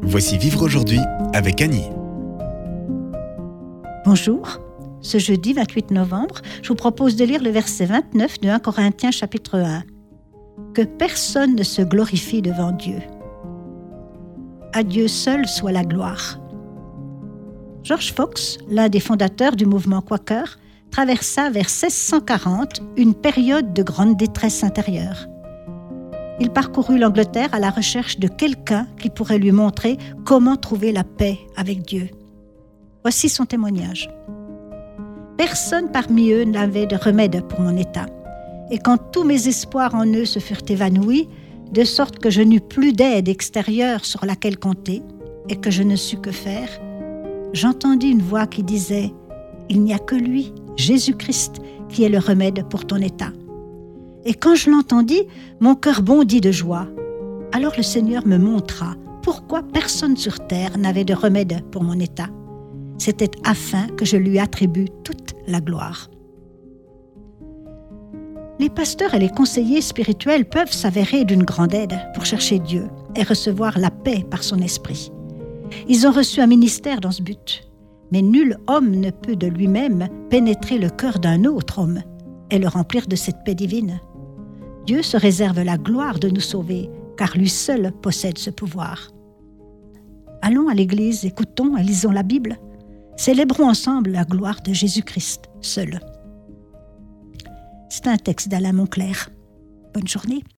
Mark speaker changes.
Speaker 1: Voici Vivre aujourd'hui avec Annie.
Speaker 2: Bonjour, ce jeudi 28 novembre, je vous propose de lire le verset 29 de 1 Corinthiens chapitre 1. Que personne ne se glorifie devant Dieu. À Dieu seul soit la gloire. George Fox, l'un des fondateurs du mouvement Quaker, traversa vers 1640 une période de grande détresse intérieure. Il parcourut l'Angleterre à la recherche de quelqu'un qui pourrait lui montrer comment trouver la paix avec Dieu. Voici son témoignage. Personne parmi eux n'avait de remède pour mon état. Et quand tous mes espoirs en eux se furent évanouis, de sorte que je n'eus plus d'aide extérieure sur laquelle compter, et que je ne sus que faire, j'entendis une voix qui disait « Il n'y a que lui, Jésus-Christ, qui est le remède pour ton état. » Et quand je l'entendis, mon cœur bondit de joie. Alors le Seigneur me montra pourquoi personne sur terre n'avait de remède pour mon état. C'était afin que je lui attribue toute la gloire. Les pasteurs et les conseillers spirituels peuvent s'avérer d'une grande aide pour chercher Dieu et recevoir la paix par son esprit. Ils ont reçu un ministère dans ce but. Mais nul homme ne peut de lui-même pénétrer le cœur d'un autre homme et le remplir de cette paix divine. Dieu se réserve la gloire de nous sauver, car lui seul possède ce pouvoir. Allons à l'église, écoutons et lisons la Bible. Célébrons ensemble la gloire de Jésus-Christ seul. C'est un texte d'Alain Moncler. Bonne journée.